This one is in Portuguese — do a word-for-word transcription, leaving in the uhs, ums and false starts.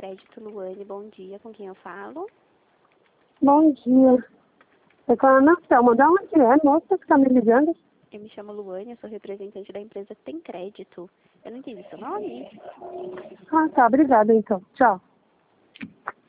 Crédito, Luane, bom dia. Com quem eu falo? Bom dia. É com a Ana Selma. Da onde é, moça, que tá me ligando? Eu me chamo Luane, eu sou representante da empresa Tem Crédito. Eu não entendi seu nome. Ah, tá. Obrigada, então. Tchau.